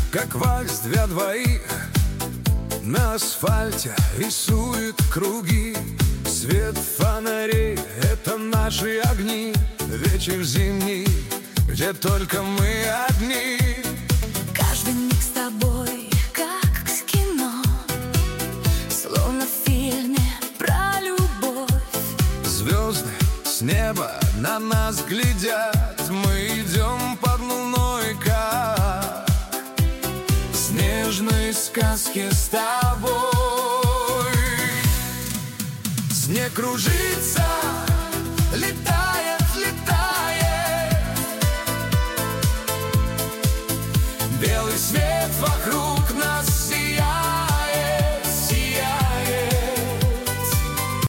как вальс для двоих. На асфальте рисует круги, свет фонарей — это наши огни. Вечер зимний, где только мы одни. Каждый миг с тобой, как в кино, словно в фильме про любовь. Звезды с неба на нас глядят, мы идем под луной, как в снежной сказке с тобой. Снег кружится, летает